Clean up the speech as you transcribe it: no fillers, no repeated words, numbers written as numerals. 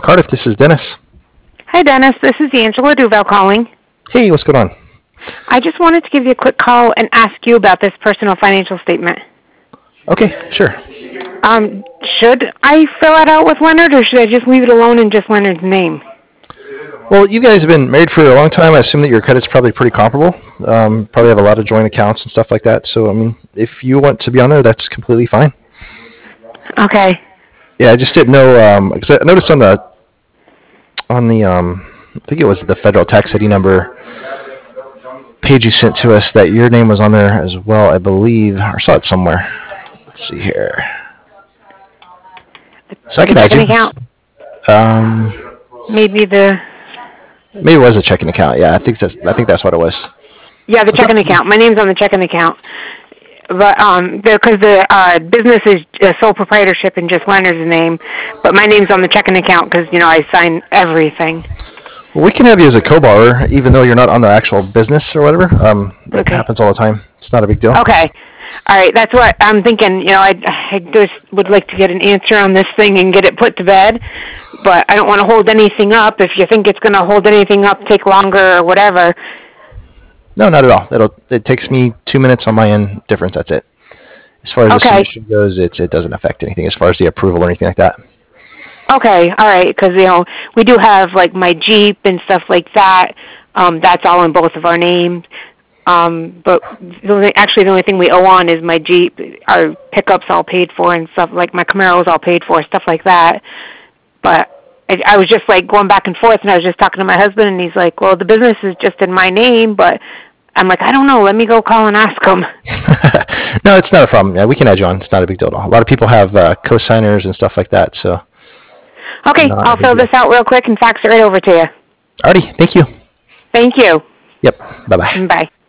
Cardiff, this is Dennis. Hi, Dennis. This is Angela Duval calling. Hey, what's going on? I just wanted to give you a quick call and ask you about this personal financial statement. Okay, sure. Should I fill it out with Leonard, or should I just leave it alone in just Leonard's name? Well, you guys have been married for a long time. I assume that your credit's probably pretty comparable. Probably have a lot of joint accounts and stuff like that. So, if you want to be on there, that's completely fine. Okay. Yeah, I just didn't know, because I noticed on the, I think it was the federal tax ID number page you sent to us that your name was on there as well, I believe. I saw it somewhere. Let's see here. So I can add you. Account? Maybe it was a checking account. Yeah, I think that's what it was. Yeah, the checking account. My name's on the checking account. But because the business is a sole proprietorship in just Leonard's name, but my name's on the checking account because I sign everything. Well, we can have you as a co-borrower, even though you're not on the actual business or whatever. That happens all the time. It's not a big deal. Okay. All right. That's what I'm thinking. I just would like to get an answer on this thing and get it put to bed, but I don't want to hold anything up. If you think it's going to hold anything up, take longer or whatever. No, not at all. It takes me 2 minutes on my end difference. That's it. As far as the submission goes, it doesn't affect anything as far as the approval or anything like that. Okay, all right, because we do have like my Jeep and stuff like that. That's all in both of our names. But the only thing we owe on is my Jeep. Our pickup's all paid for and stuff, like my Camaro's all paid for, stuff like that. But I was just like going back and forth, and I was just talking to my husband, and he's like, well, the business is just in my name, but I'm like, I don't know. Let me go call and ask him. No, it's not a problem. Yeah, we can add you on. It's not a big deal at all. A lot of people have co-signers and stuff like that, so. Okay, I'll fill this out real quick and fax it right over to you. Alrighty, thank you. Thank you. Yep, bye-bye. Bye.